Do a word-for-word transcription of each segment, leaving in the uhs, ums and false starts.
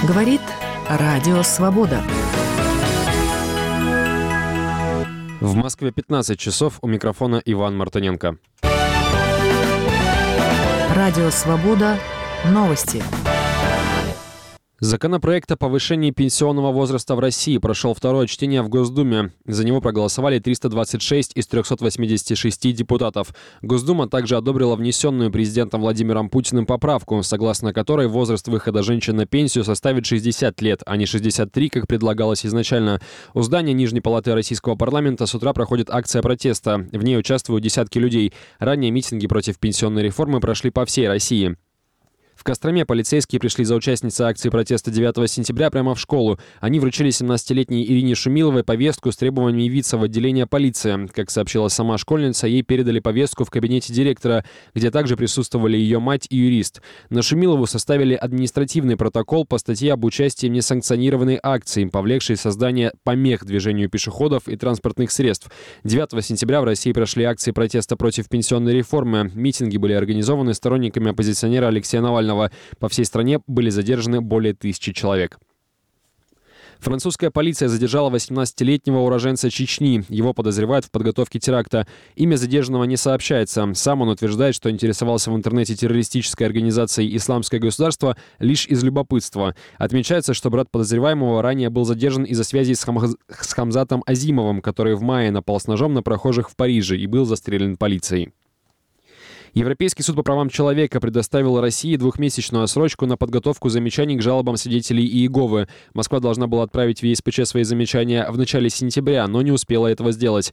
Говорит Радио Свобода. В Москве пятнадцать часов. У микрофона Иван Мартыненко. Радио Свобода. Новости. Законопроект о повышении пенсионного возраста в России прошел второе чтение в Госдуме. За него проголосовали триста двадцать шесть из трёхсот восьмидесяти шести депутатов. Госдума также одобрила внесенную президентом Владимиром Путиным поправку, согласно которой возраст выхода женщин на пенсию составит шестьдесят лет, а не шестьдесят три, как предлагалось изначально. У здания Нижней палаты Российского парламента с утра проходит акция протеста. В ней участвуют десятки людей. Ранее митинги против пенсионной реформы прошли по всей России. В Костроме полицейские пришли за участницей акции протеста девятого сентября прямо в школу. Они вручили семнадцатилетней Ирине Шумиловой повестку с требованиями явиться в отделение полиции. Как сообщила сама школьница, ей передали повестку в кабинете директора, где также присутствовали ее мать и юрист. На Шумилову составили административный протокол по статье об участии в несанкционированной акции, повлекшей создание помех движению пешеходов и транспортных средств. девятого сентября в России прошли акции протеста против пенсионной реформы. Митинги были организованы сторонниками оппозиционера Алексея Навального. По всей стране были задержаны более тысячи человек. Французская полиция задержала восемнадцатилетнего уроженца Чечни. Его подозревают в подготовке теракта. Имя задержанного не сообщается. Сам он утверждает, что интересовался в интернете террористической организацией «Исламское государство» лишь из любопытства. Отмечается, что брат подозреваемого ранее был задержан из-за связи с, Хам... с Хамзатом Азимовым, который в мае напал с ножом на прохожих в Париже и был застрелен полицией. Европейский суд по правам человека предоставил России двухмесячную отсрочку на подготовку замечаний к жалобам свидетелей Иеговы. Москва должна была отправить в Е С П Ч свои замечания в начале сентября, но не успела этого сделать.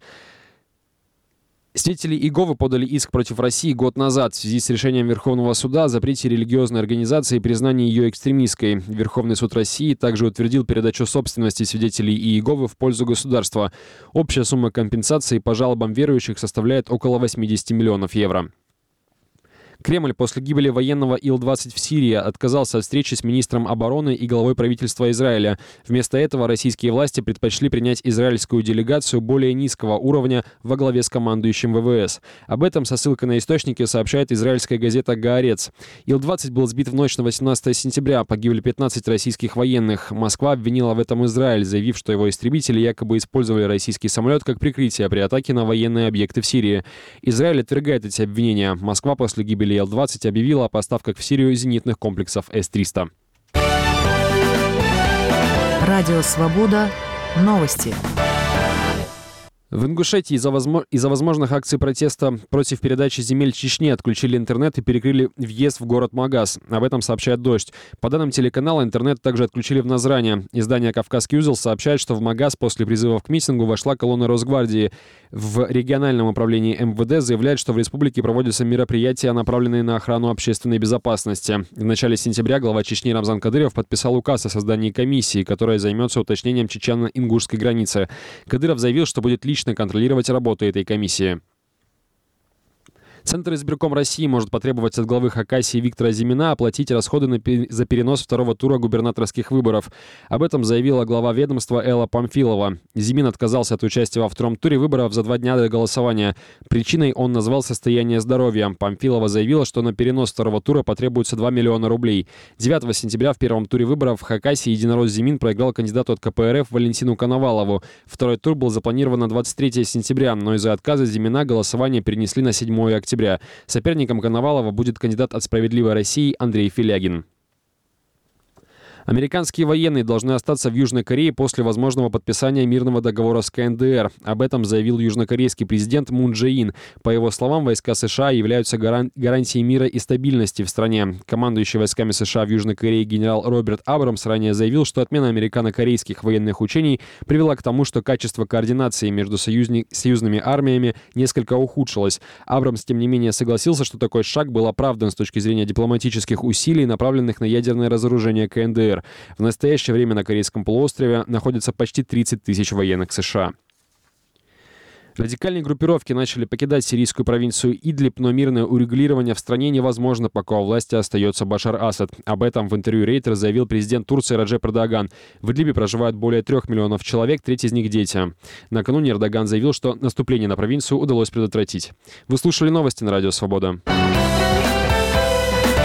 Свидетели Иеговы подали иск против России год назад в связи с решением Верховного суда о запрете религиозной организации и признании ее экстремистской. Верховный суд России также утвердил передачу собственности свидетелей Иеговы в пользу государства. Общая сумма компенсации по жалобам верующих составляет около восемьдесят миллионов евро. Кремль после гибели военного Ил двадцать в Сирии отказался от встречи с министром обороны и главой правительства Израиля. Вместо этого российские власти предпочли принять израильскую делегацию более низкого уровня во главе с командующим вэ вэ эс. Об этом со ссылкой на источники сообщает израильская газета «Гаарец». Ил двадцать был сбит в ночь на восемнадцатое сентября. Погибли пятнадцать российских военных. Москва обвинила в этом Израиль, заявив, что его истребители якобы использовали российский самолет как прикрытие при атаке на военные объекты в Сирии. Израиль отвергает эти обвинения. Москва после гибели Ил двадцать объявила о поставках в Сирию зенитных комплексов С триста. Радио Свобода. Новости. В Ингушетии из-за возможно... из-за возможных акций протеста против передачи земель Чечне отключили интернет и перекрыли въезд в город Магаз. Об этом сообщает «Дождь». По данным телеканала, интернет также отключили в Назране. Издание «Кавказский узел» сообщает, что в Магаз после призывов к митингу вошла колонна Росгвардии. В региональном управлении эм вэ дэ заявляют, что в республике проводятся мероприятия, направленные на охрану общественной безопасности. В начале сентября глава Чечни Рамзан Кадыров подписал указ о создании комиссии, которая займется уточнением чечено-ингушской границы. Кадыров заявил, что будет лично контролировать работу этой комиссии. Центр избирком России может потребовать от главы Хакасии Виктора Зимина оплатить расходы на пе- за перенос второго тура губернаторских выборов. Об этом заявила глава ведомства Элла Памфилова. Зимин отказался от участия во втором туре выборов за два дня до голосования. Причиной он назвал состояние здоровья. Памфилова заявила, что на перенос второго тура потребуется два миллиона рублей. девятого сентября в первом туре выборов в Хакасии единорос Зимин проиграл кандидату от ка пэ эр эф Валентину Коновалову. Второй тур был запланирован на двадцать третьего сентября, но из-за отказа Зимина голосование перенесли на седьмое октября. Соперником Коновалова будет кандидат от «Справедливой России» Андрей Филягин. Американские военные должны остаться в Южной Корее после возможного подписания мирного договора с ка эн дэ эр. Об этом заявил южнокорейский президент Мун Чже Ин. По его словам, войска США являются гаран- гарантией мира и стабильности в стране. Командующий войсками США в Южной Корее генерал Роберт Абрамс ранее заявил, что отмена американо-корейских военных учений привела к тому, что качество координации между союзни- союзными армиями несколько ухудшилось. Абрамс, тем не менее, согласился, что такой шаг был оправдан с точки зрения дипломатических усилий, направленных на ядерное разоружение ка эн дэ эр. В настоящее время на Корейском полуострове находится почти тридцать тысяч военных США. Радикальные группировки начали покидать сирийскую провинцию Идлиб, но мирное урегулирование в стране невозможно, пока у власти остается Башар Асад. Об этом в интервью Рейтер заявил президент Турции Раджеп Эрдоган. В Идлибе проживают более трех миллионов человек, треть из них дети. Накануне Эрдоган заявил, что наступление на провинцию удалось предотвратить. Вы слушали новости на Радио Свобода.